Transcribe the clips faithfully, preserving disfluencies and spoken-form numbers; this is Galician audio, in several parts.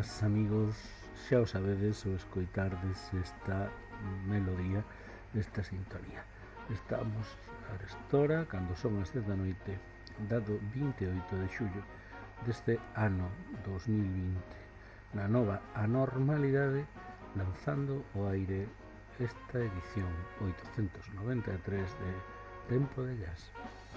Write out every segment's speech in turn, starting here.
amigas, amigos, xa o sabedes o escoitardes esta melodía, esta sintonía. Estamos a restora cando son as dez da noite, dado vinte e oito de xullo deste ano dos mil vinte, na nova anormalidade, lanzando ao aire esta edición oitocentos noventa e tres de Tempo de Jazz.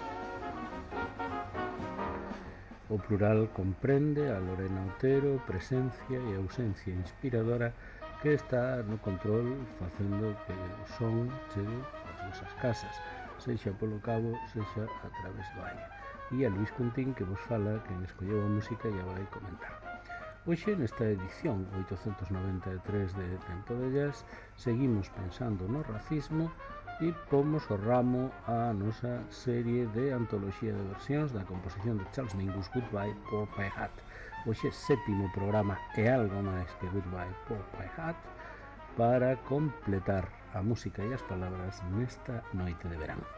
O plural comprende a Lorena Otero, presencia e ausencia inspiradora que está no control facendo que o son chegue ás vosas casas, sexa polo cabo, sexa a través do aire. E a Luís Cuntín que vos fala, quen escolleu a música e a vai comentar. Hoxe, nesta edición oitocentos noventa e tres de Tempo de Jazz, seguimos pensando no racismo e pomos o ramo a nosa serie de antoloxía de versións da composición de Charles Mingus, Goodbye Poor Pie Hat. Hoxe, sétimo programa e algo máis que Goodbye Poor Pie Hat para completar a música e as palabras nesta noite de verán.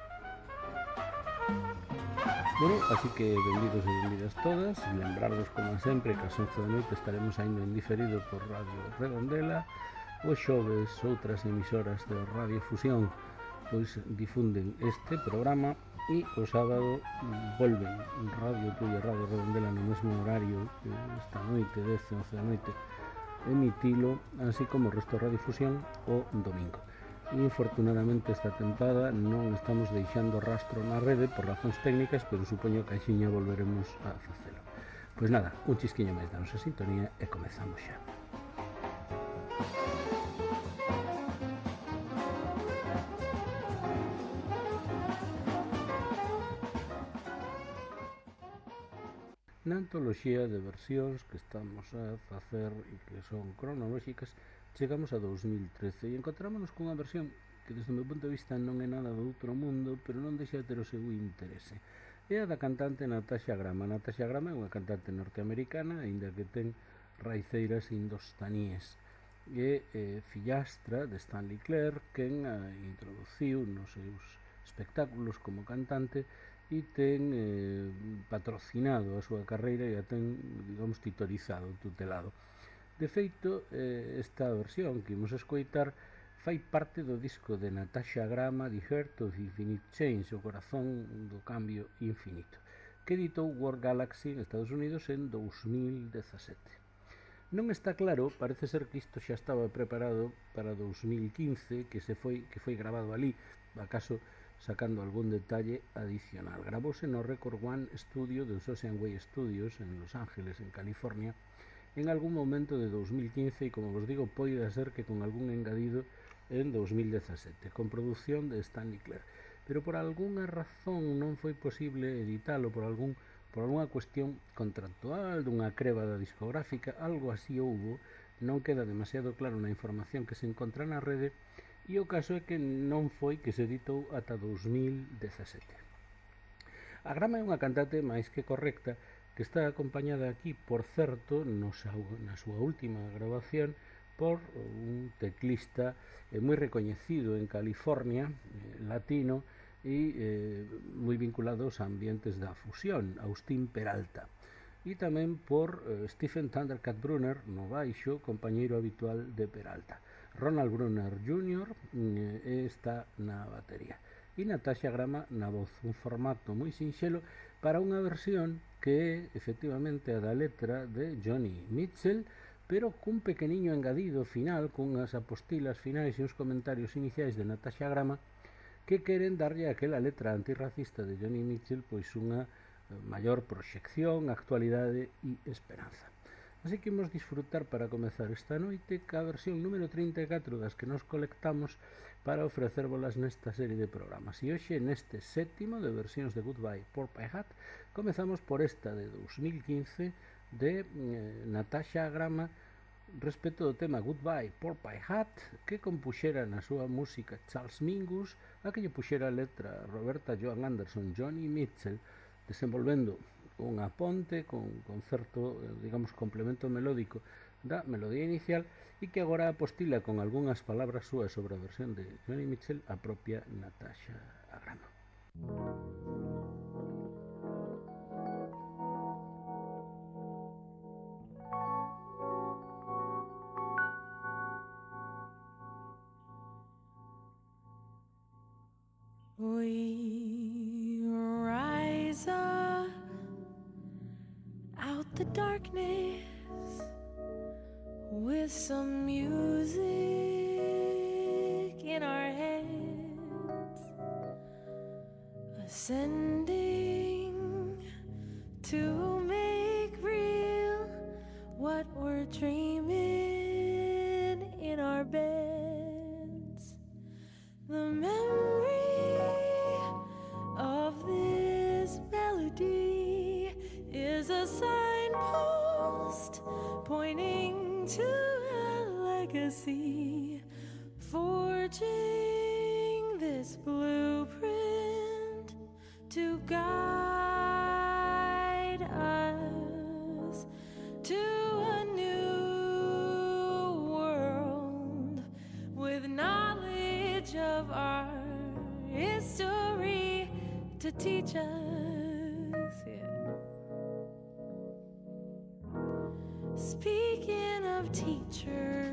Bueno, así que benvidos e benvidas todas. Lembrarvos, como sempre, que ás once da noite estaremos ainda en diferido por Radio Redondela. Os xoves outras emisoras de Radio Fusión pois difunden este programa e o sábado volven Radio Tuya, Radio Redondela no mesmo horario que esta noite, dez e once da noite, emitilo, así como o resto de Radio Fusión o domingo. E infortunadamente esta tempada non estamos deixando rastro na rede por razóns técnicas, pero supoño que a xiña volveremos a facelo. Pois nada, un chisquiño máis da nosa sintonía e comezamos xa. Na antoloxía de versións que estamos a facer e que son cronolóxicas, chegamos a dous mil trece e encontrámonos cunha versión que desde o meu punto de vista non é nada do outro mundo, pero non deixa de ter o seu interese. É a da cantante Natasha Graham. Natasha Graham é unha cantante norteamericana, aínda que ten raiceiras indostaníes. É eh, fillastra de Stanley Clarke, quen a introduciu nos seus espectáculos como cantante e ten eh, patrocinado a súa carreira e a ten, digamos, titorizado, tutelado. De feito, eh, esta versión que imos escoitar fai parte do disco de Natasha Graham, The Heart of Infinite Change, o corazón do cambio infinito, que editou World Galaxy en Estados Unidos en dous mil dezasete. Non está claro, parece ser que isto xa estaba preparado para dous mil quince, que se foi que foi grabado ali, acaso sacando algún detalle adicional. Gravouse no Record One Studio dos Ocean Way Studios en Los Ángeles, en California, en algún momento de dous mil quince e, como vos digo, pode ser que con algún engadido en dous mil dezasete, con produción de Stanley Clarke. Pero por algunha razón non foi posible editalo, por algún por algunha cuestión contractual, dunha creba da discográfica, algo así houbo, non queda demasiado claro na información que se encontra na rede, e o caso é que non foi que se editou ata dous mil dezasete. A Graham é unha cantante máis que correcta, que está acompañada aquí, por certo, no, na súa última grabación, por un teclista eh, moi recoñecido en California, eh, latino, e eh, moi vinculado aos ambientes da fusión, Austin Peralta, e tamén por eh, Stephen Thundercat Brunner no baixo, compañeiro habitual de Peralta. Ronald Brunner júnior eh, está na batería e Natasha Graham na voz, un formato moi sinxelo para unha versión que é efectivamente a da letra de Johnny Mitchell, pero cun pequeniño engadido final, cunhas apostilas finais e uns comentarios iniciais de Natasha Graham que queren darlle aquela letra antirracista de Johnny Mitchell pois unha maior proxección, actualidade e esperanza. Así que imos disfrutar para comezar esta noite ca versión número trinta e catro das que nos colectamos para ofrecervolas nesta serie de programas. E hoxe, neste sétimo de versións de Goodbye Poor Pie Hat, comezamos por esta de dous mil quince de eh, Natasha Graham, respecto do tema Goodbye Poor Pie Hat, que compuxera na súa música Charles Mingus, a que lle puxera a letra Roberta Joan Anderson, Johnny Mitchell, desenvolvendo unha ponte con, con certo, digamos, complemento melódico da melodía inicial e que agora apostila con algunhas palabras súas sobre a versión de Johnny Mitchell a propia Natasha Graham. with some music in our heads, ascending to make real what we're dreaming in our beds. The memory of this melody is a signpost pointing to a legacy, forging this blueprint to guide us to a new world with knowledge of our history to teach us. Yeah. Speaking of teachers,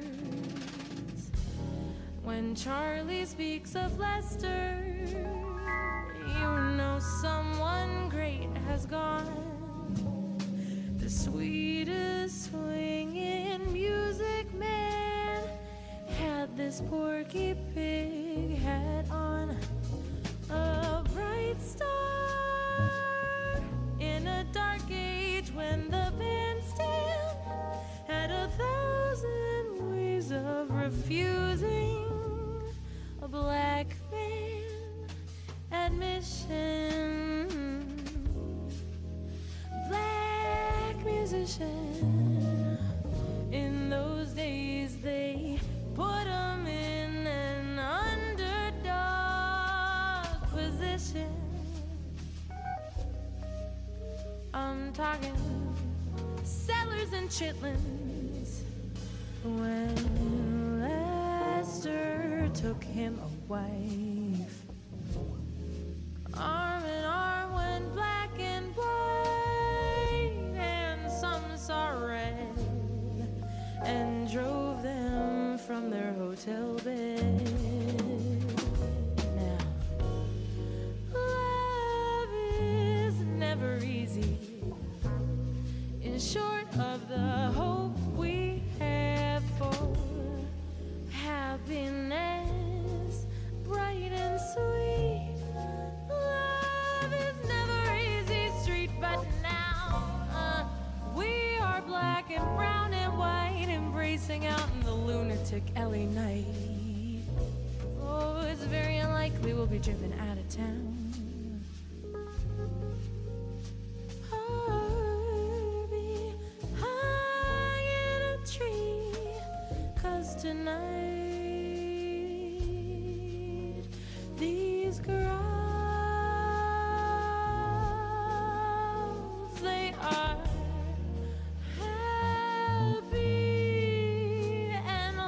when Charlie speaks of Lester, you know someone great has gone. The sweetest swinging music man had this Porky Pig hat on, a bright star in a dark age when the bandstand had a thousand ways of refusing a black man admission. Black musician, in those days they put him in an underdog position. I'm talking Sellers and Chitlins. When Lester took him a wife, arm in arm went black and white, and some saw red and drove them from their hotel bed. Now, love is never easy. In short of the hope we have for happiness, bright and sweet. Love is never easy street, but now uh, we are black and brown and white, embracing out in the lunatic L A night. Oh, it's very unlikely we'll be driven out of town. Tonight, these girls, they are happy and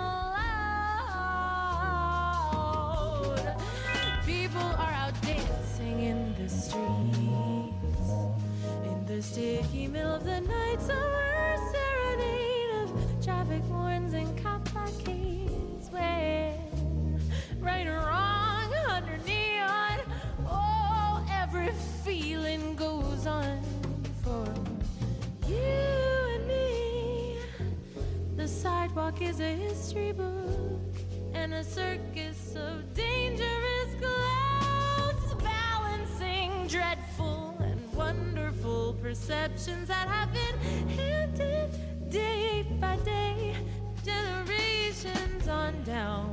loud. People are out dancing in the streets, in the sticky middle of the night. Summer serenade of traffic horns and cop blockades, where right or wrong under neon, oh, every feeling goes on for you and me. The sidewalk is a history book and a circus of dangerous clowns, balancing dreadful and wonderful perceptions that have been handed day by day, generations on down.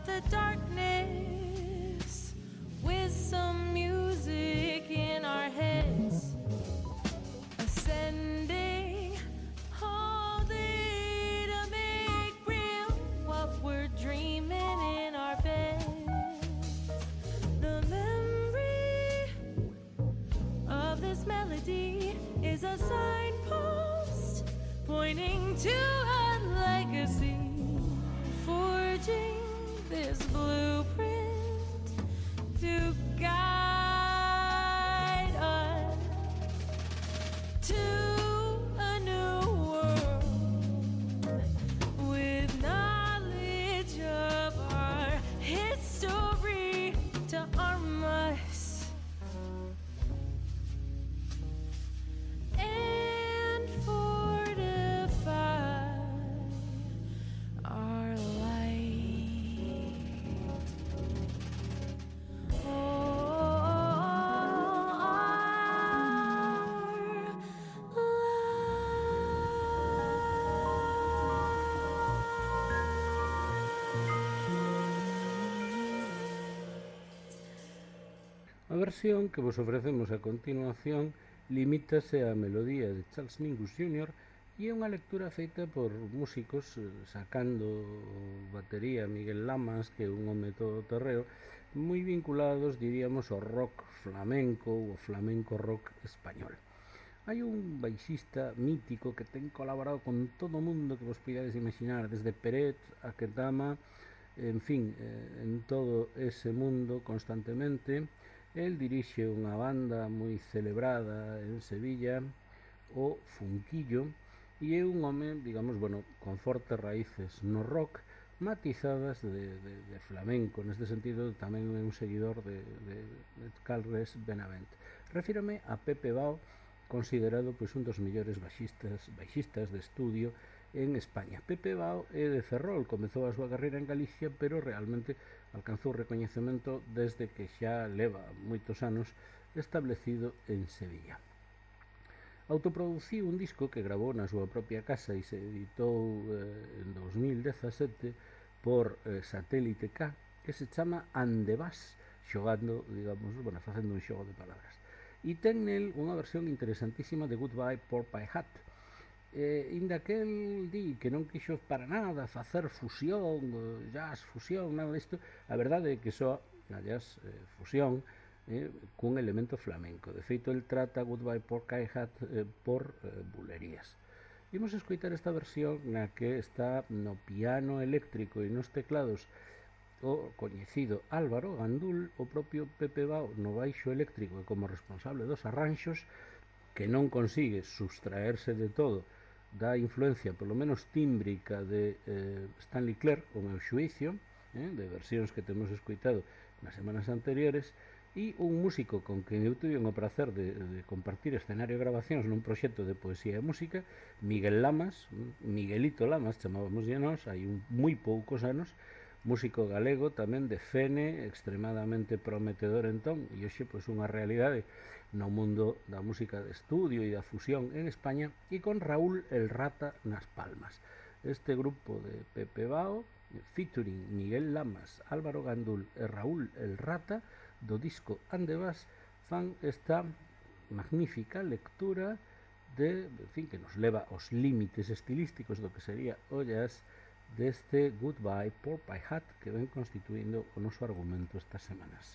up the darkness with some music in our heads, ascending all day to make real what we're dreaming in our beds. The memory of this melody is a signpost pointing to a legacy, forging this blueprint to guide us to a new world with knowledge of our history to arm us and fortify our light. Oh, A versión que vos ofrecemos a continuación limítase á melodía de Charles Mingus júnior e é unha lectura feita por músicos, sacando batería Miguel Lamas, que é un home todoterreo, moi vinculados, diríamos, ao rock flamenco ou ao flamenco rock español. Hai un baixista mítico que ten colaborado con todo o mundo que vos podades imaginar, desde Peret a Ketama, en fin, en todo ese mundo constantemente. El dirixe unha banda moi celebrada en Sevilla, o Funquillo, e é un home, digamos, bueno, con fortes raíces no rock, matizadas de, de, de flamenco. Neste sentido tamén é un seguidor de, de, de Carles Benavent. Refírome a Pepe Bao, considerado pois un dos mellores baixistas, baixistas de estudio en España. Pepe Bao é de Ferrol, comezou a súa carreira en Galicia, pero realmente alcanzou recoñecemento desde que xa leva moitos anos establecido en Sevilla. Autoproduciu un disco que gravou na súa propia casa e se editou eh, en dos mil dezasete por eh, Satélite K, que se chama Andevás, xogando, digamos, bueno, facendo un xogo de palabras. E ten nel unha versión interesantísima de Goodbye Pork Pie Hat. Eh, inda que el di que non quixo para nada facer fusión, jazz fusión, nada disto, a verdade é que só a jazz eh, fusión eh, cun elemento flamenco. De feito, el trata Goodbye Pork Pie Hat eh, por eh, bulerías. Imos escoitar esta versión na que está no piano eléctrico e nos teclados o coñecido Álvaro Gandul, o propio Pepe Bao no baixo eléctrico e como responsable dos arranxos, que non consigue sustraerse de todo da influencia, polo menos tímbrica, de eh, Stanley Clarke, o meu xuicio, eh, de versións que temos escoitado nas semanas anteriores, e un músico con quen eu tuve o prazer de, de compartir escenario e grabacións nun proxecto de poesía e música, Miguel Lamas, Miguelito Lamas, chamábamos de nós, hai un, moi poucos anos, músico galego tamén de fene, extremadamente prometedor entón, e hoxe pois unha realidade no mundo da música de estudio e da fusión en España, e con Raúl el Rata nas palmas. Este grupo de Pepe Bao, featuring Miguel Lamas, Álvaro Gandul e Raúl el Rata, do disco Andevás, fan esta magnífica lectura de, en fin, que nos leva aos límites estilísticos do que sería o jazz, deste Goodbye Pork Pie Hat que ven constituindo o noso argumento estas semanas.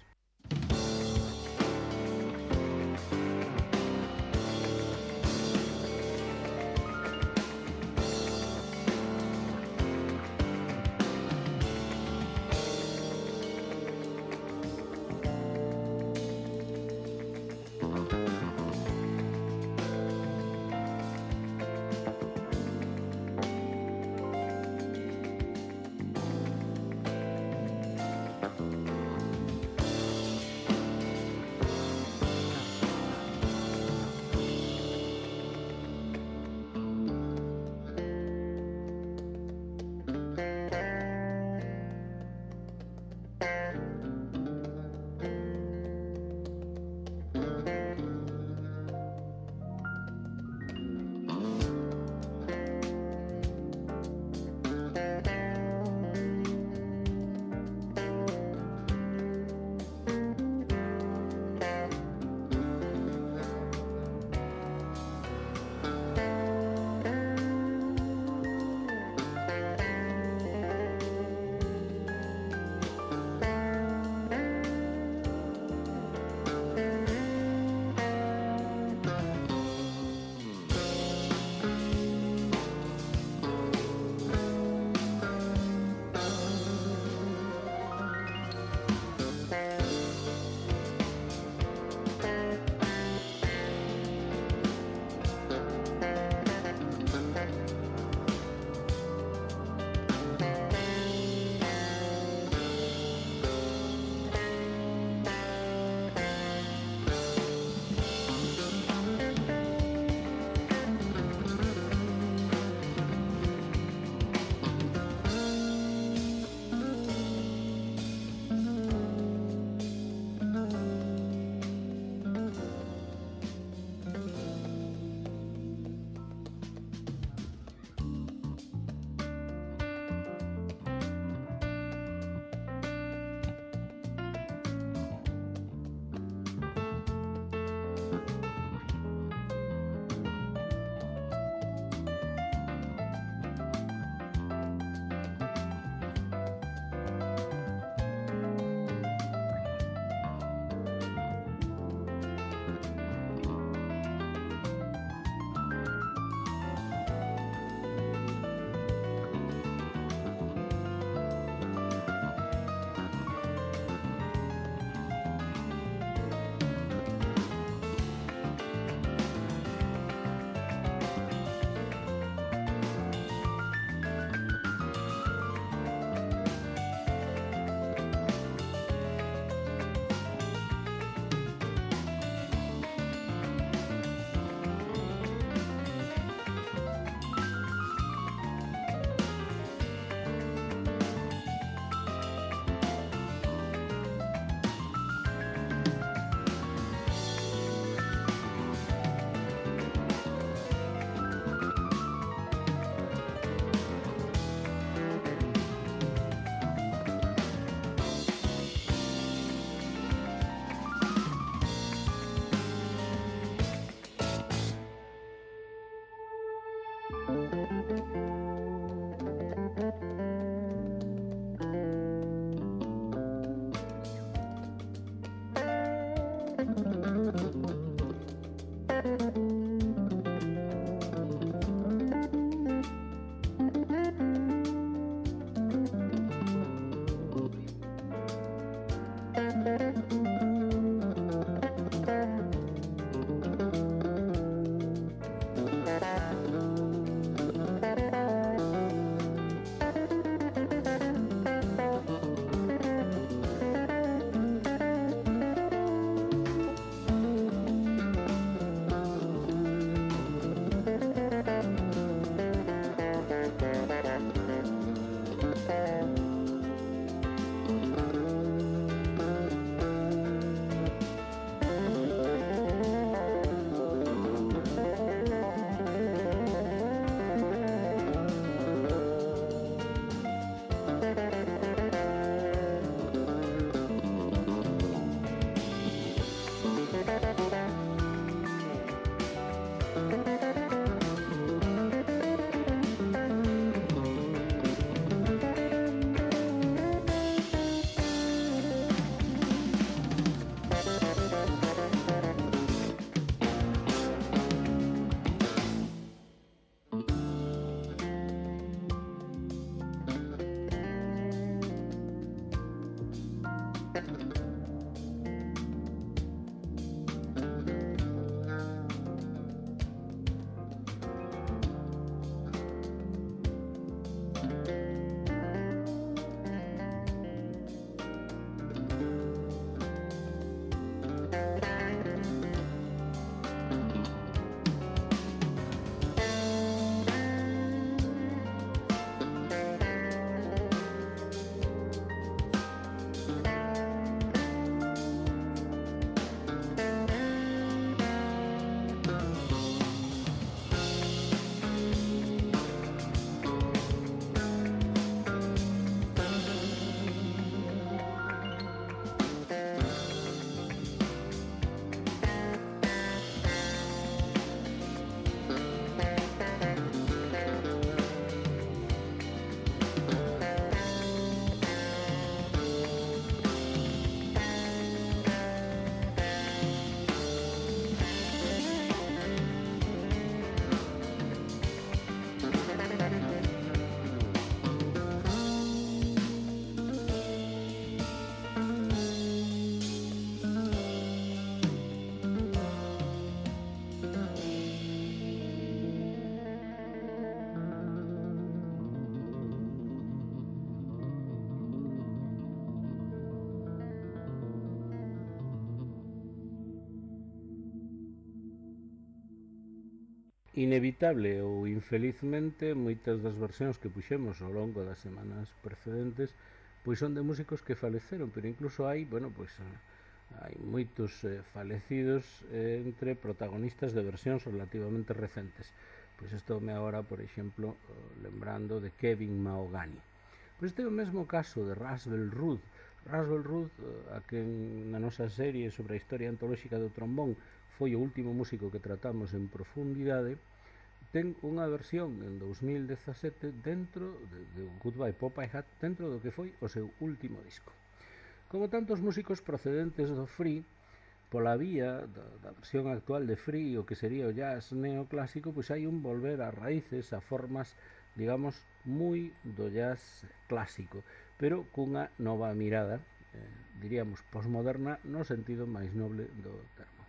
Inevitable ou infelizmente moitas das versións que puxemos ao longo das semanas precedentes pois son de músicos que faleceron, pero incluso hai, bueno, pois hai moitos eh, falecidos eh, entre protagonistas de versións relativamente recentes. Pois estou me agora, por exemplo, lembrando de Kevin Mahogany. Pois este é o mesmo caso de Rasbel Rudd. Rasbel Rudd, a quen na nosa serie sobre a historia antolóxica do trombón foi o último músico que tratamos en profundidade, ten unha versión en dous mil dezasete dentro de, de Goodbye Popeye Hat, dentro do que foi o seu último disco. Como tantos músicos procedentes do free, pola vía da, da versión actual de free, o que sería o jazz neoclásico, pois hai un volver a raíces, a formas, digamos, moi do jazz clásico, pero cunha nova mirada, eh, diríamos, posmoderna, no sentido máis noble do termo.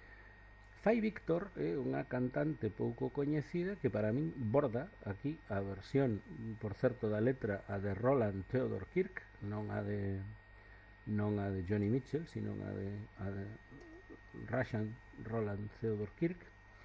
Fai Víctor é unha cantante pouco coñecida que para min borda aquí a versión, por certo, da letra, a de Roland Theodore Kirk, non a de non a de Johnny Mitchell, sino a de, a de Russian Roland Theodore Kirk,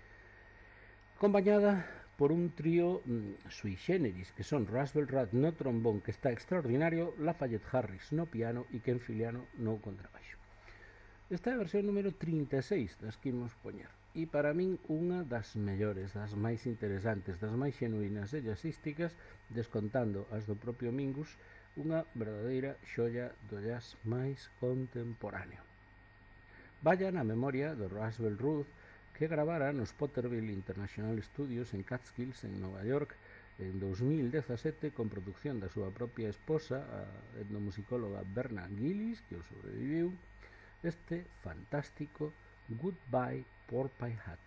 acompañada por un trío mm, sui generis, que son Rasbel Rudd no trombón, que está extraordinario, Lafayette Harris no piano e Ken Filiano no contrabaixo. Esta é a versión número trinta e seis das que imos poñer, e para min unha das mellores, das máis interesantes, das máis xenuínas e jazzísticas, descontando as do propio Mingus, unha verdadeira xoia do jazz máis contemporáneo. Vaya na memoria do Rasbel Rudd, que gravara nos Potterville International Studios en Catskills, en Nova York, en dous mil dezasete, con producción da súa propia esposa, a etnomusicóloga Verna Gillis, que o sobreviviu, este fantástico Goodbye Popeye Hat.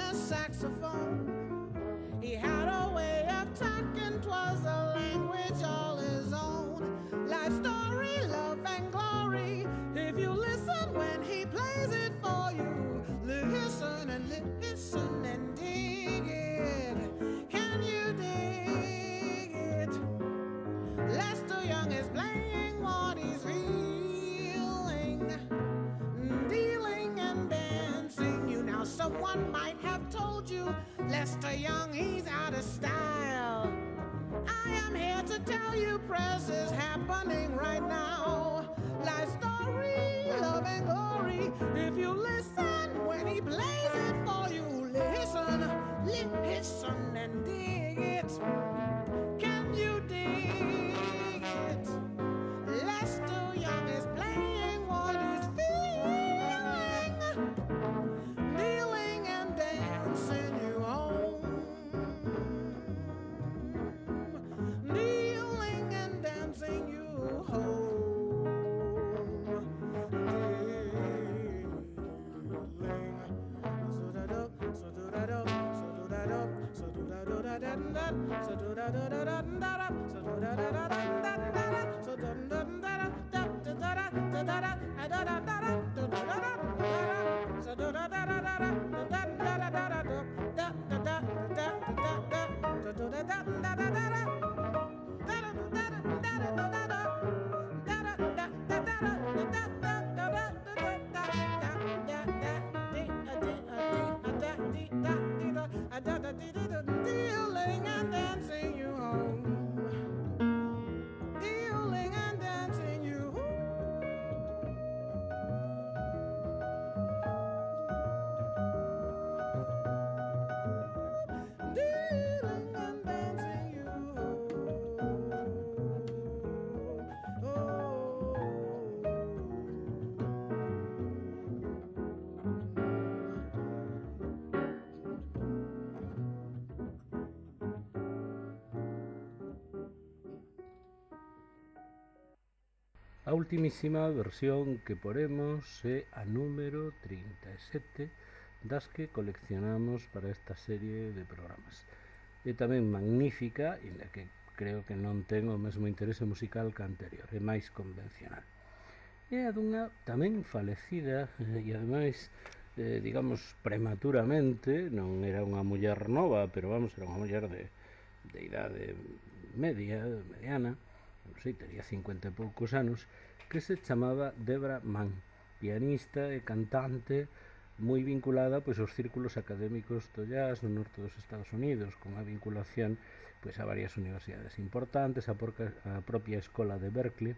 a saxophone. He had a way of talking, 'twas a language all his own. Life story, love and glory. If you listen when he plays it for you, listen and listen and dig it. Can you dig it? Lester Young is playing what he's feeling, dealing and dancing you. Now someone might have told you Lester Young, he's out of style. I am here to tell you press is happening right now. Life story, love and glory. If you listen when he plays it for you, listen, listen and dig it. Can you dig it? Lester Young is playing what he's feeling, kneeling and dancing you home, kneeling and dancing you home, kneeling. So da do, so do da do, so do da do, so do da do da da da, so do da do da da da, so do da da da da da, so do da da da da da da da da da da da da da, so do da da da da da da da da da da da da da da da, so do da da da da da da. Dealing and dancing you home, dealing and dancing you home, dealing and dancing you home. Oh. A ultimísima versión que poremos é a número trinta e sete das que coleccionamos para esta serie de programas. É tamén magnífica, e na que creo que non ten o mesmo interese musical que a anterior, é máis convencional. É a dunha tamén falecida e ademais, eh, digamos, prematuramente, non era unha muller nova, pero vamos, era unha muller de, de idade media, mediana, non sei, tería cincuenta e poucos anos, que se chamaba Debra Mann, pianista e cantante moi vinculada pois aos círculos académicos do jazz no norte dos Estados Unidos, con a vinculación pois a varias universidades importantes, a, porca, a propia escola de Berkeley,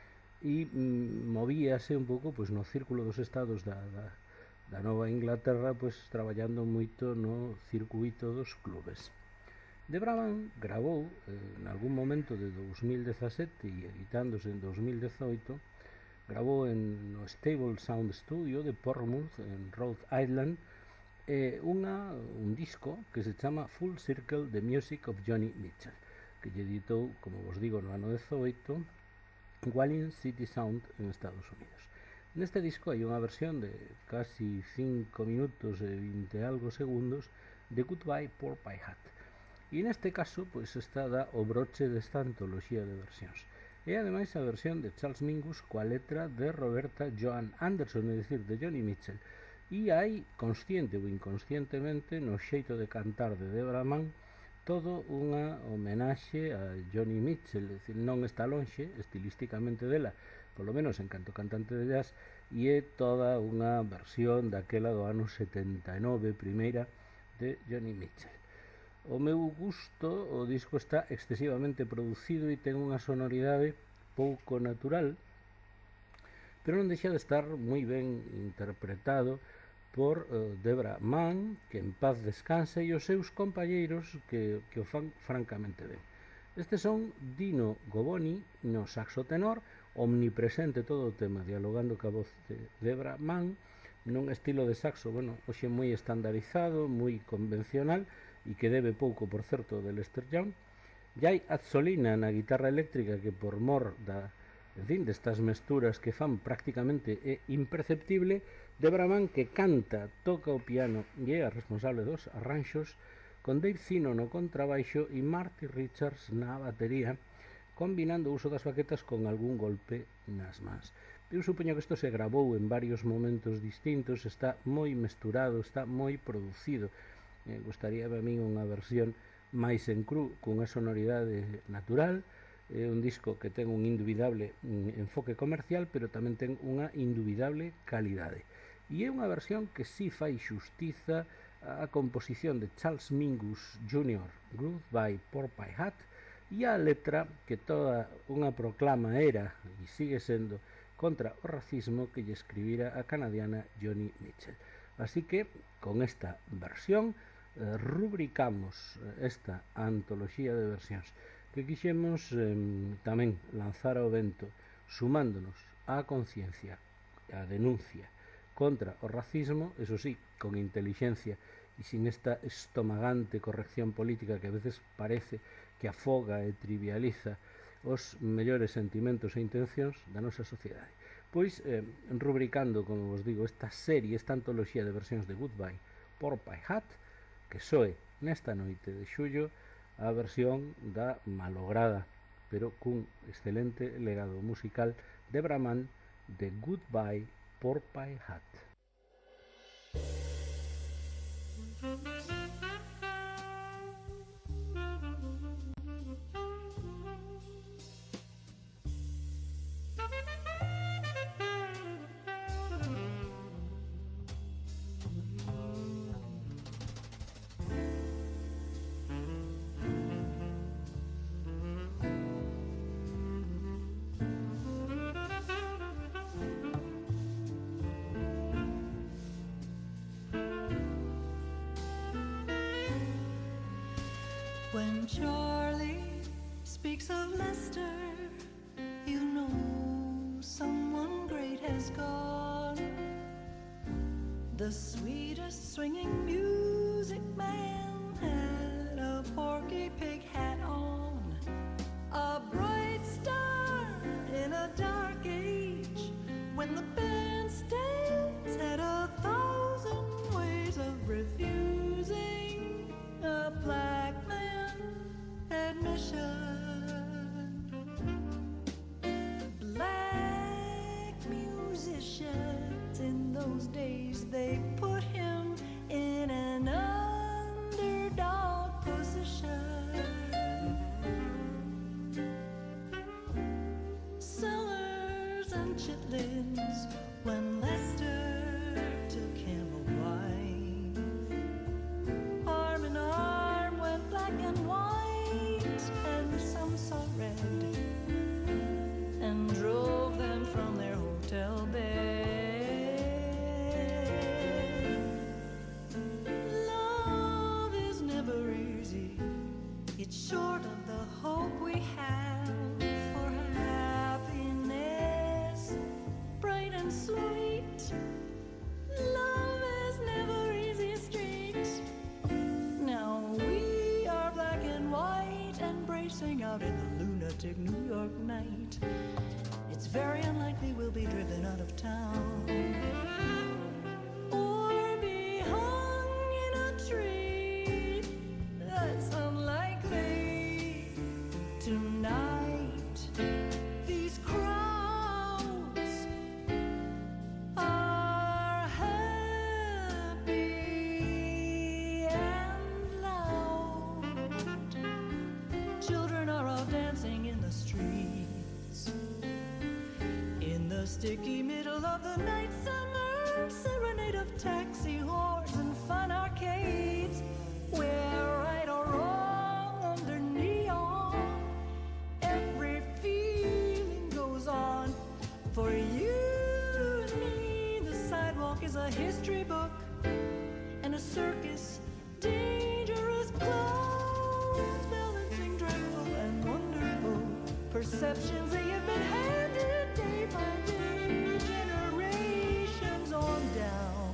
e mm, movíase un pouco pois no círculo dos estados da, da, da Nova Inglaterra, pois traballando moito no circuito dos clubes. Debra Mann grabou eh, en algún momento de dos mil dezasete e editándose en dos mil dezoito, grabou en no Stable Sound Studio de Portsmouth en Rhode Island eh, unha, un disco que se chama Full Circle: The Music of Joni Mitchell, que lle editou, como vos digo, no ano dezoito Wallin City Sound en Estados Unidos. Neste disco hai unha versión de casi cinco minutos e vinte e algo segundos de Goodbye Pork Pie Hat. E neste caso, pois está da o broche desta antoloxía de versións. E ademais a versión de Charles Mingus coa letra de Roberta Joan Anderson, é dicir, de Joni Mitchell. E hai, consciente ou inconscientemente, no xeito de cantar de Debra Mann, todo unha homenaxe a Joni Mitchell, é dicir, non está lonxe estilísticamente dela, polo menos en canto cantante de jazz, e é toda unha versión daquela do ano setenta e nove, primeira, de Joni Mitchell. O meu gusto, o disco está excesivamente producido e ten unha sonoridade pouco natural, pero non deixa de estar moi ben interpretado por uh, Debra Mann, que en paz descansa, e os seus compañeiros que, que o fan francamente ben. Estes son Dino Goboni no saxo tenor, omnipresente todo o tema, dialogando ca voz de Debra Mann, nun estilo de saxo, bueno, hoxe moi estandarizado, moi convencional, e que debe pouco, por certo, de Lester Young. Jay Azzolina na guitarra eléctrica, que por mor da en fin, destas mesturas que fan prácticamente é imperceptible, de Brahman que canta, toca o piano e é a responsable dos arranxos, con Dave Zino no contrabaixo e Marty Richards na batería, combinando o uso das baquetas con algún golpe nas mans. Eu supoño que isto se gravou en varios momentos distintos, está moi mesturado, está moi producido. Eh, gustaría a mí unha versión máis en cru, cunha sonoridade natural. É un disco que ten un indubidable enfoque comercial, pero tamén ten unha indubidable calidade. E é unha versión que si fai xustiza á composición de Charles Mingus júnior, Goodbye Porcupine Hat, e a letra que toda unha proclama era e sigue sendo contra o racismo que lle escribira a canadiana Joni Mitchell. Así que con esta versión eh, rubricamos esta antoloxía de versións que quixemos eh, tamén lanzar ao vento, sumándonos á conciencia, á denuncia contra o racismo, eso sí, con inteligencia e sin esta estomagante corrección política que a veces parece que afoga e trivializa os mellores sentimentos e intencións da nosa sociedade. Pois, eh, rubricando, como vos digo, esta serie, esta antoloxía de versións de Goodbye Porcupine Hat, que soe nesta noite de xullo a versión da malograda, pero cun excelente legado musical de Brahman, de Goodbye Porcupine Hat. When Charlie speaks of Lester, you know someone great has gone. The sweetest swinging music man had a Porky Pig hat on, a bright star in a dark age when the bandstands had a thousand ways of refusing a black man admission. Black musicians in those days, they put him in an underdog position. Sellers and chitlins when Lester took him a wife. Arm in arm went black and white, and some saw red, and drove them from their hotel bed. Love is never easy, it's short of the hope we have for happiness, bright and sweet. Love is never easy street. Now we are black and white and bracing out in the lunatic New York night. It's very unlikely we'll be driven out of town or be hung in a tree. That's unlikely tonight. These crowds are happy and loud. Children are all dancing in the streets. In the sticky middle of the night, summer serenade of taxi horns and fun arcades, where right or wrong under neon, every feeling goes on. For you and me, the sidewalk is a history book and a circus, dangerous clowns balancing dreadful and wonderful perceptions that you've been handed day by day, generations on down.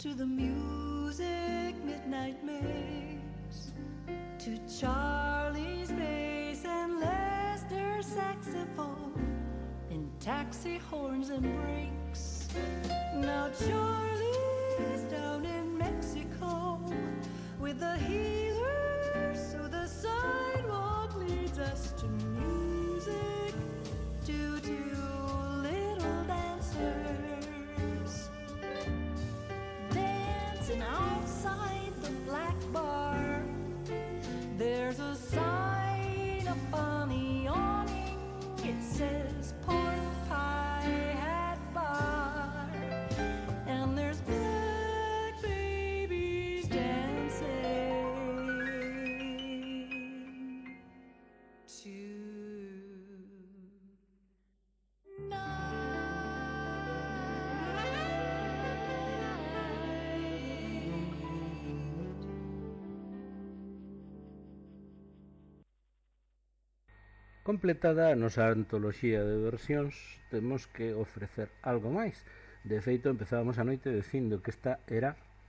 to the music midnight makes, to Charlie's bass and Lester's saxophone, and taxi horns and brakes. Now Charlie's down in Mexico with the healers, so the sidewalk leads us to music, to two little dancers dancing outside the black bar. There's a sign up on the awning, it says Pork Pie Hat Bar, and there's black babies dancing Completada a nosa antoloxía de versións, temos que ofrecer algo máis. De feito, empezábamos a noite dicindo que esta era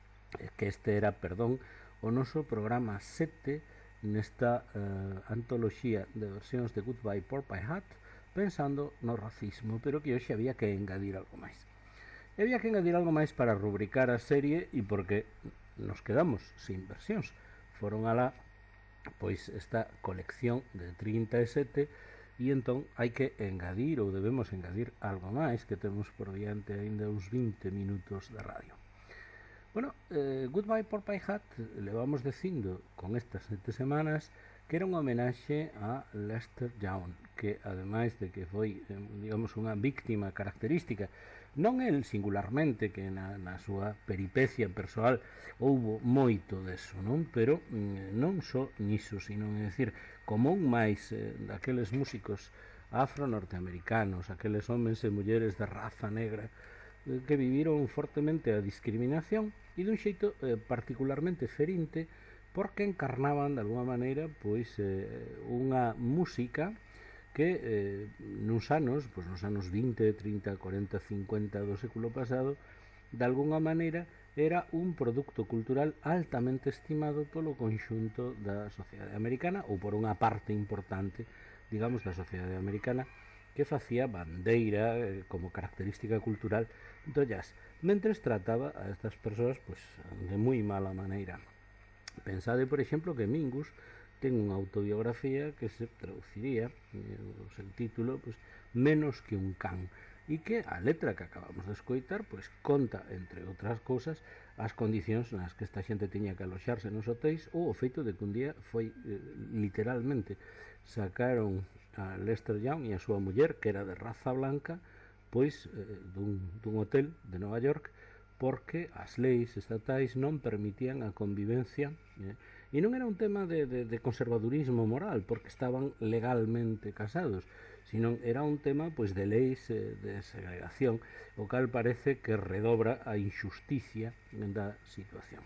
que este era, perdón, o noso programa sete nesta uh, antoloxía de versións de Goodbye Pork Pie Hat, pensando no racismo, pero que hoxe había que engadir algo máis. E había que engadir algo máis para rubricar a serie e porque nos quedamos sin versións. Foron alá pois esta colección de trinta e sete e entón hai que engadir ou debemos engadir algo máis, que temos por diante aínda uns vinte minutos de radio. Bueno, eh, Goodbye Pork Pie Hat levamos dicindo con estas sete semanas que era unha homenaxe a Lester Young, que ademais de que foi, digamos, unha víctima característica, non el singularmente, que na, na súa peripecia persoal houbo moito deso, non? Pero non só niso, sino, é dicir, como un máis eh, daqueles músicos afro-norteamericanos, aqueles homens e mulleres de raza negra eh, que viviron fortemente a discriminación e dun xeito eh, particularmente ferinte, porque encarnaban de alguma maneira pois eh, unha música que eh, nuns anos, pois nos anos vinte, trinta, cuarenta, cincuenta do século pasado, de alguna maneira era un produto cultural altamente estimado polo conxunto da sociedade americana ou por unha parte importante, digamos, da sociedade americana que facía bandeira eh, como característica cultural do jazz, mentres trataba a estas persoas pois de moi mala maneira. Pensade, por exemplo, que Mingus ten unha autobiografía que se traduciría, o seu título, pues, Menos que un can, e que a letra que acabamos de escoitar pues, conta, entre outras cousas, as condicións nas que esta xente tiña que aloxarse nos hotéis, ou o feito de que un día foi, eh, literalmente, sacaron a Lester Young e a súa muller, que era de raza blanca, pois eh, dun, dun hotel de Nova York, porque as leis estatais non permitían a convivencia, eh, e non era un tema de, de, de conservadurismo moral, porque estaban legalmente casados, sino era un tema pois de leis eh, de segregación, o cal parece que redobra a injusticia da situación.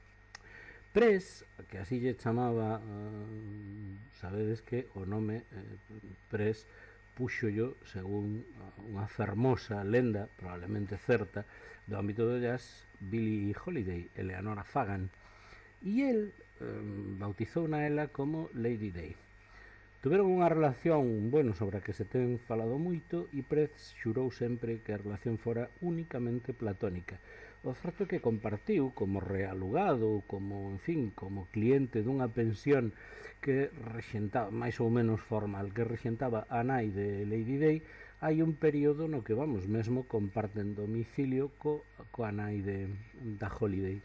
Pres, que así lle chamaba, uh, sabedes que o nome eh, Pres puxo yo según unha fermosa lenda, probablemente certa, do ámbito do jazz, Billie Holiday, Eleanora Fagan, e el eh, bautizou na ela como Lady Day. Tuveron unha relación, bueno, sobre a que se ten falado moito, e Prez xurou sempre que a relación fora únicamente platónica. O certo que compartiu como realugado, como, en fin, como cliente dunha pensión que rexentaba, máis ou menos formal, que rexentaba a nai de Lady Day, hai un período no que, vamos, mesmo comparten domicilio co, coa nai de, da Holiday.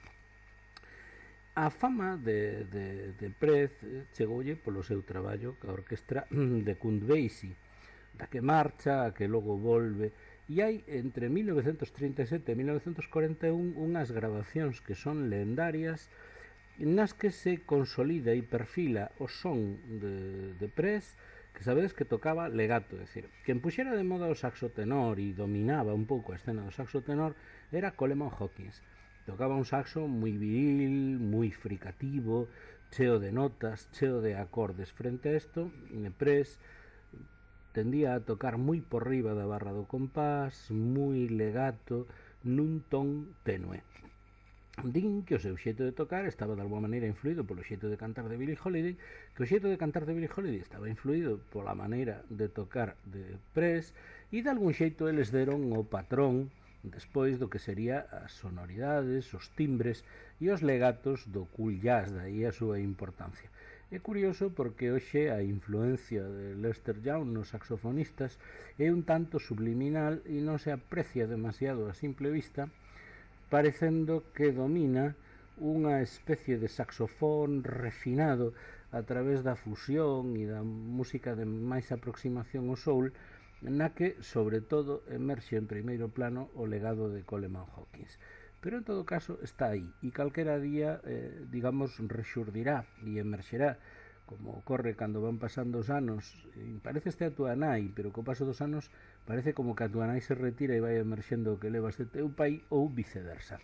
A fama de, de, de Prez chegoulle polo seu traballo ca orquestra de Count Basie, da que marcha, a que logo volve, e hai entre mil novecentos trinta e sete e mil novecentos cuarenta e un unhas grabacións que son lendarias nas que se consolida e perfila o son de, de Prez, que sabedes que tocaba legato, é dicir, quen puxera de moda o saxo tenor e dominaba un pouco a escena do saxo tenor era Coleman Hawkins. Tocaba un saxo moi viril, moi fricativo, cheo de notas, cheo de acordes. Frente a isto, Prez tendía a tocar moi por riba da barra do compás, moi legato, nun ton tenue. Din que o seu xeito de tocar estaba de alguma maneira influído polo xeito de cantar de Billie Holiday, que o xeito de cantar de Billie Holiday estaba influído pola maneira de tocar de Press, e de algún xeito eles deron o patrón despois do que sería as sonoridades, os timbres e os legatos do cool jazz, daí a súa importancia. É curioso porque hoxe a influencia de Lester Young nos saxofonistas é un tanto subliminal e non se aprecia demasiado a simple vista, parecendo que domina unha especie de saxofón refinado a través da fusión e da música de máis aproximación ao soul, na que, sobre todo, emerxe en primeiro plano o legado de Coleman Hawkins. Pero, en todo caso, está aí, e calquera día, eh, digamos, rexurdirá e emerxerá, como ocorre cando van pasando os anos, e parece este a túa nai, pero co paso dos anos parece como que a túa nai se retira e vai emerxendo o que levas de teu pai ou viceversa.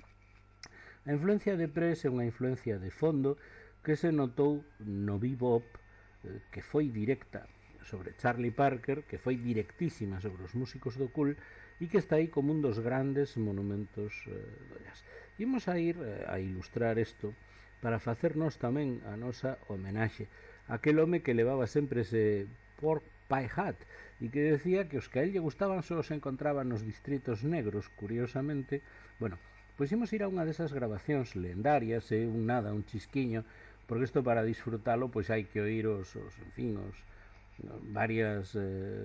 A influencia de Press é unha influencia de fondo que se notou no bebop, que foi directa sobre Charlie Parker, que foi directísima sobre os músicos do cool e que está aí como un dos grandes monumentos eh, do jazz. Imos a ir eh, a ilustrar isto para facernos tamén a nosa homenaxe a aquel home que levaba sempre ese pork pie hat e que decía que os que a él lle gustaban só se encontraban nos distritos negros, curiosamente. Bueno, pois imos ir a unha desas grabacións lendarias, é eh, un nada, un chisquiño, porque isto para disfrutalo pois hai que oír os, os en fin, os varias eh,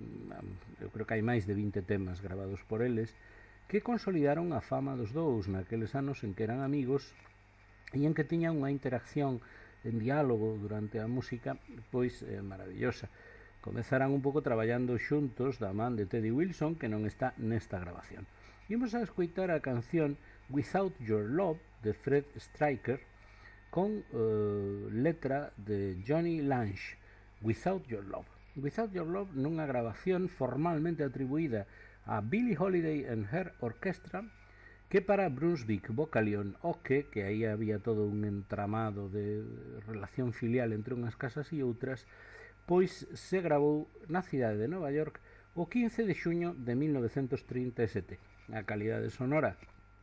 eu creo que hai máis de vinte temas gravados por eles que consolidaron a fama dos dous naqueles anos en que eran amigos e en que tiñan unha interacción en diálogo durante a música pois eh, maravillosa. Comezaran un pouco traballando xuntos da man de Teddy Wilson, que non está nesta grabación. Imos a escoitar a canción Without Your Love de Fred Stryker con eh, letra de Johnny Lange, Without Your Love. Without Your Love nunha grabación formalmente atribuída a Billie Holiday and Her Orchestra, que para Brunswick Vocalion Oche, que aí había todo un entramado de relación filial entre unhas casas e outras, pois se gravou na cidade de Nova York o quince de xuño de mil novecentos trinta e sete. A calidade sonora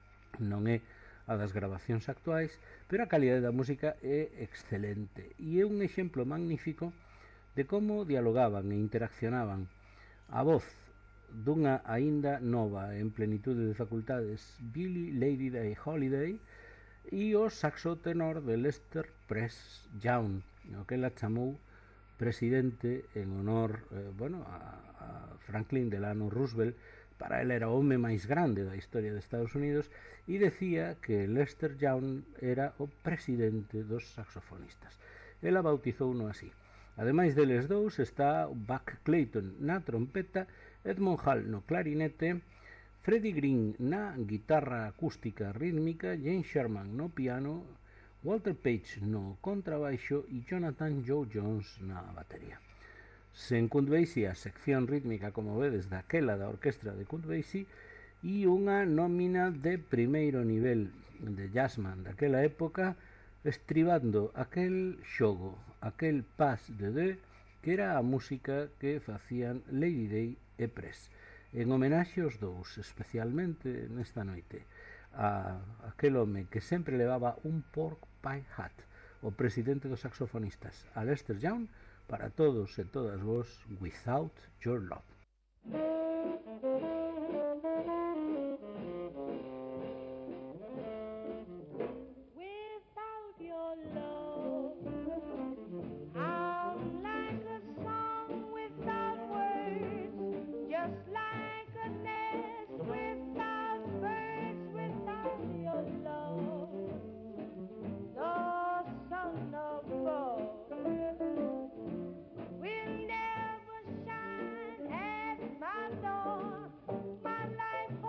non é a das grabacións actuais, pero a calidade da música é excelente e é un exemplo magnífico de como dialogaban e interaccionaban a voz dunha aínda nova en plenitude de facultades Billie Lady Day Holiday e o saxo tenor de Lester Press Young, no que ela chamou presidente en honor eh, bueno, a, a Franklin Delano Roosevelt. Para él era o home máis grande da historia de Estados Unidos e decía que Lester Young era o presidente dos saxofonistas. Ela bautizouno así. Ademais deles dous está Buck Clayton na trompeta, Edmond Hall no clarinete, Freddie Green na guitarra acústica rítmica, James Sherman no piano, Walter Page no contrabaixo e Jonathan Joe Jones na batería. Sen Count Basie a sección rítmica, como vedes, daquela da orquestra de Count Basie e unha nómina de primeiro nivel de jazzman daquela época, estribando aquel xogo, aquel pas de deux que era a música que facían Lady Day e Press. En homenaxe aos dous, especialmente nesta noite, a aquel home que sempre levaba un pork pie hat, o presidente dos saxofonistas, a Lester Young, para todos e todas vos, Without Your Love. Without your love, I'm like a song without words, just like a nest without birds. Without your love, the sun above will never shine at my door. My life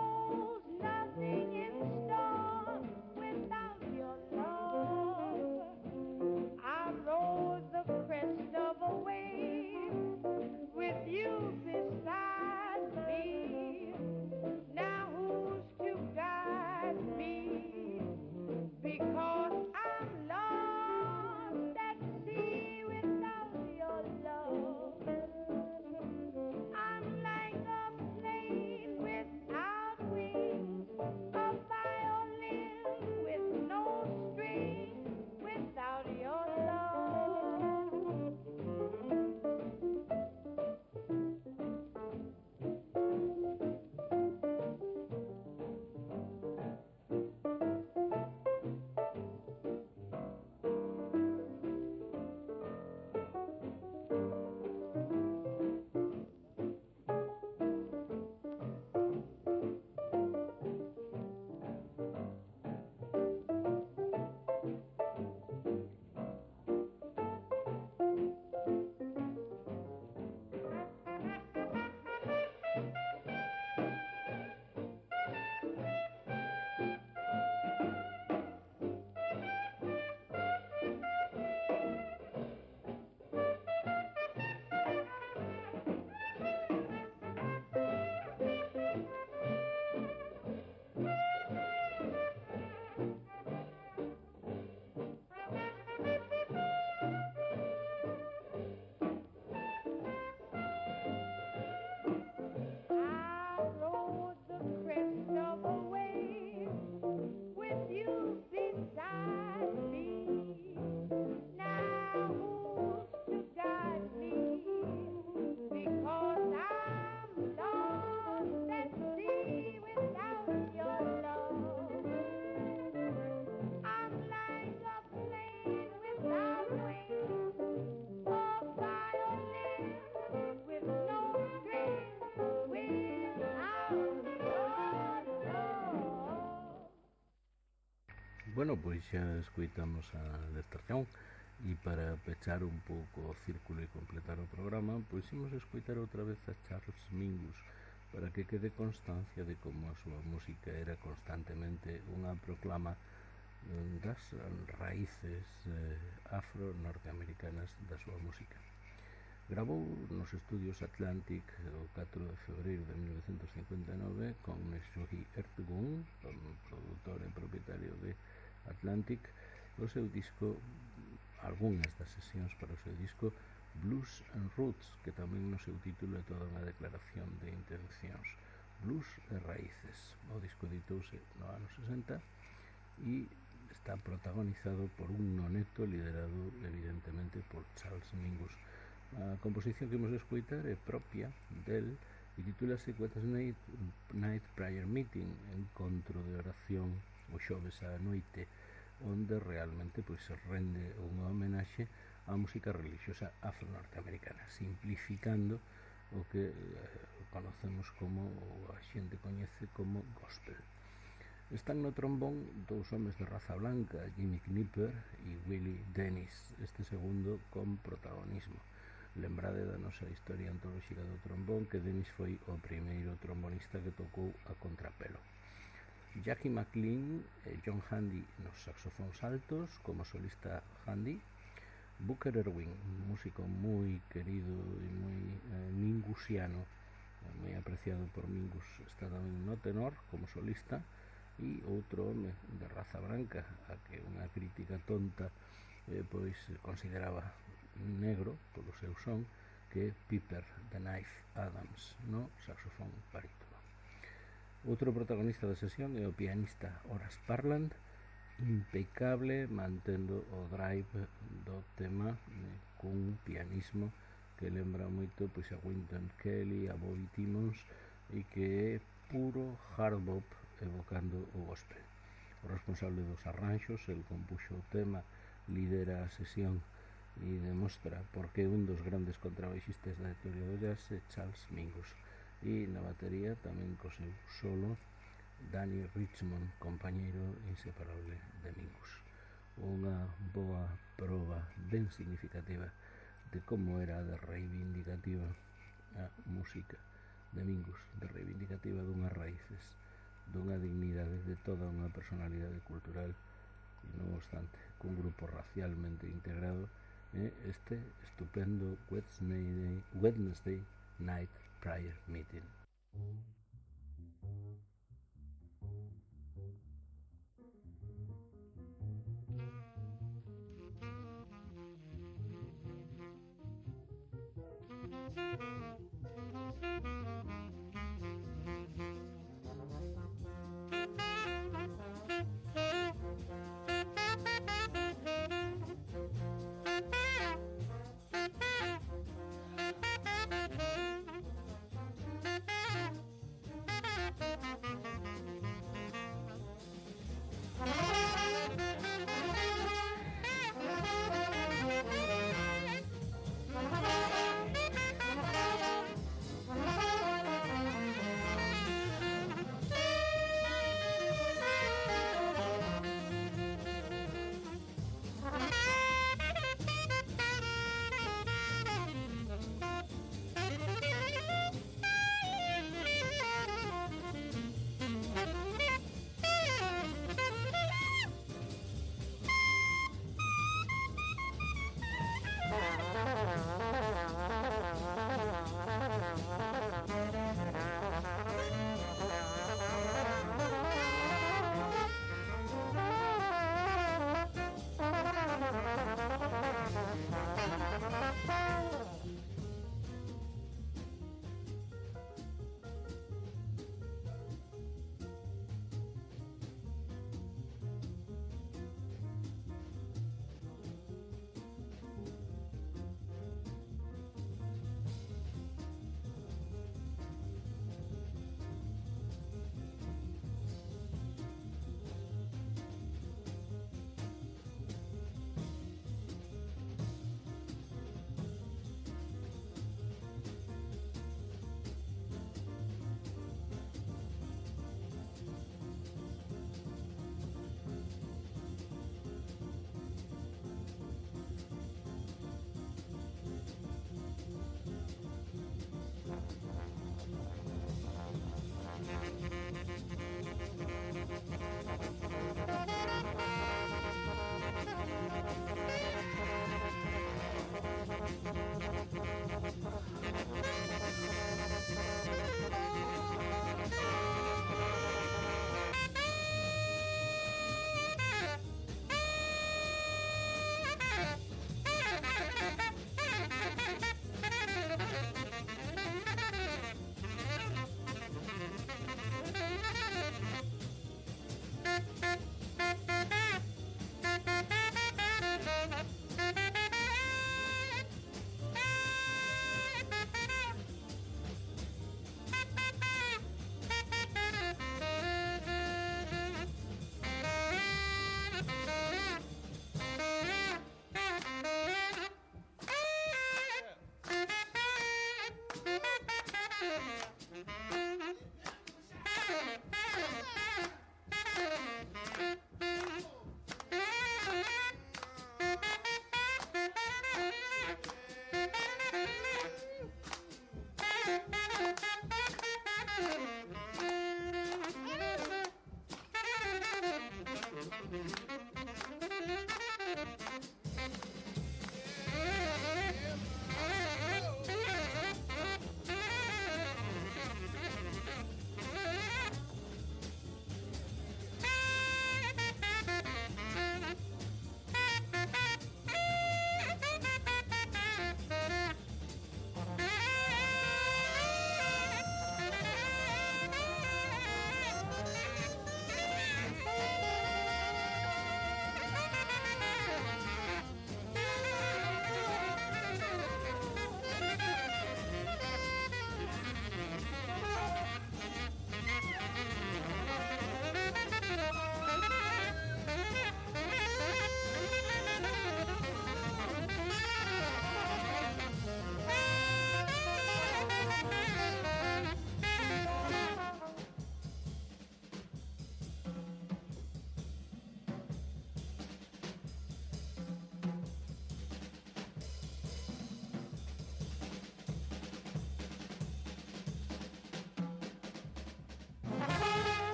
Bueno, pois xa escoitamos a Lester Young e para pechar un pouco o círculo e completar o programa, pois imos escoitar outra vez a Charles Mingus para que quede constancia de como a súa música era constantemente unha proclama das raíces eh, afro-norteamericanas da súa música. Gravou nos estudios Atlantic o catro de febreiro de mil novecentos cincuenta e nove con Neshoji Ertegun, produtor e propietario de Atlantic, o seu disco, algunhas das sesións para o seu disco Blues and Roots, que tamén no seu título é toda unha declaración de intencións. Blues e raíces. O disco editouse no ano sesenta e está protagonizado por un noneto liderado evidentemente por Charles Mingus. A composición que imos escoitar é propia del e titúlase Wednesday Night Prayer Meeting, encontro de oración o xoves á noite, onde realmente pois, se rende unha homenaxe á música religiosa afro-norteamericana, simplificando o que eh, conocemos como, ou a xente coñece como gospel. Están no trombón dous homes de raza blanca, Jimmy Knipper e Willie Dennis, este segundo con protagonismo. Lembrade da nosa historia antolóxica do trombón que Dennis foi o primeiro trombonista que tocou a contrapelo. Jackie McLean e John Handy nos saxofóns altos como solista Handy. Booker Erwin, músico moi querido e moi eh, mingusiano, moi apreciado por Mingus, está tamén no tenor como solista. E outro home de raza branca, a que unha crítica tonta eh, pois consideraba negro polo seu son, que é Piper the Knife Adams no saxofón barítono. Outro protagonista da sesión é o pianista Horace Parland, impecable mantendo o drive do tema eh, cun pianismo que lembra moito pois, a Wynton Kelly, a Bobby Timmons e que é puro hard bop evocando o gospel. O responsable dos arranxos, el compuxo o tema, lidera a sesión e demostra porque é un dos grandes contrabaixistas da teoría do jazz é Charles Mingus, e na batería tamén co seu solo Danny Richmond, compañeiro inseparable de Mingus. Unha boa proba ben significativa de como era de reivindicativa a música de Mingus, de reivindicativa dunhas raíces, dunha dignidade, de toda unha personalidade cultural, e non obstante, cun grupo racialmente integrado, é este estupendo Wednesday, Wednesday Night Prayer Meeting.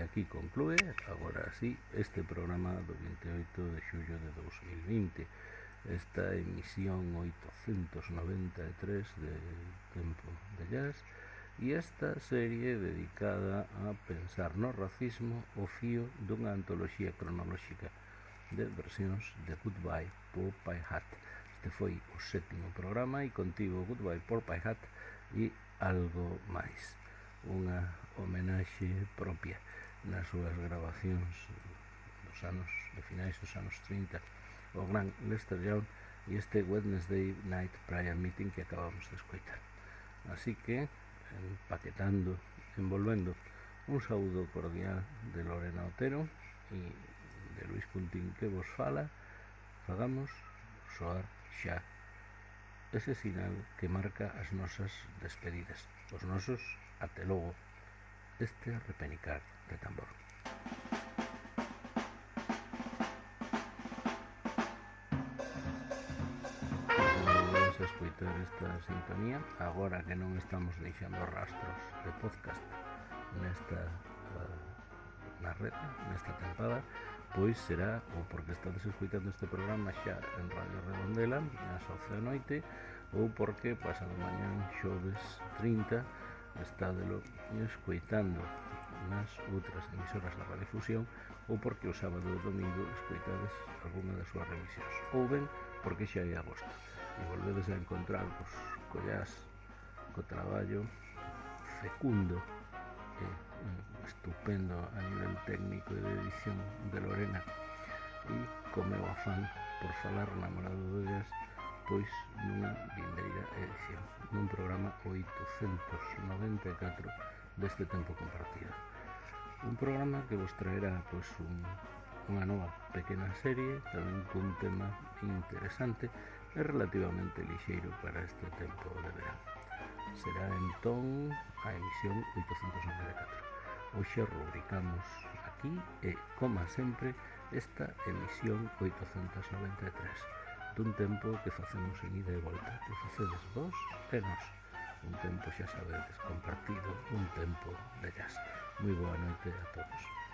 aquí conclúe, agora sí, este programa do vinte e oito de xullo de dous mil vinte, esta emisión oitocentos noventa e tres de Tempo de Jazz, e esta serie dedicada a pensar no racismo o fío dunha antoloxía cronolóxica de versións de Goodbye Porcupine Hat. Este foi o sétimo programa e contivo Goodbye Porcupine Hat e algo máis, unha homenaxe propia nas súas grabacións dos anos, de finais dos anos trinta, o gran Lester Young e este Wednesday Night Prayer Meeting que acabamos de escoitar. Así que, empaquetando, envolvendo, un saúdo cordial de Lorena Otero e de Luis Puntín que vos fala, fagamos soar xa ese sinal que marca as nosas despedidas, os nosos até logo, este repenicar de tambor. Volvemos a escoitar esta sintonía agora que non estamos deixando rastros de podcast nesta uh, na rede, nesta tempada, pois será ou porque estades escoitando este programa xa en Radio Redondela nas once da noite, ou porque pasado mañán xoves trinta estádelo escoitando nas outras emisoras da radiodifusión, ou porque o sábado e domingo escoitades alguna das súas remisións, ou ben porque xa é agosto e volvedes a encontrarvos co jazz, co traballo fecundo e estupendo a nivel técnico e de edición de Lorena e co meu afán por falar namorado do jazz, pois nunha vindeira edición nun programa oitocentos noventa e catro deste tempo compartido, un programa que vos traerá pois un, unha nova pequena serie tamén cun tema interesante e relativamente lixeiro para este tempo de verán. Será entón a emisión oitocentos noventa e catro. Hoxe rubricamos aquí e, como sempre, esta emisión oitocentos noventa e tres dun tempo que facemos en ida e volta, que facedes vos e nós, un tempo, xa sabedes, compartido, un tempo de jazz. Moi boa noite a todos.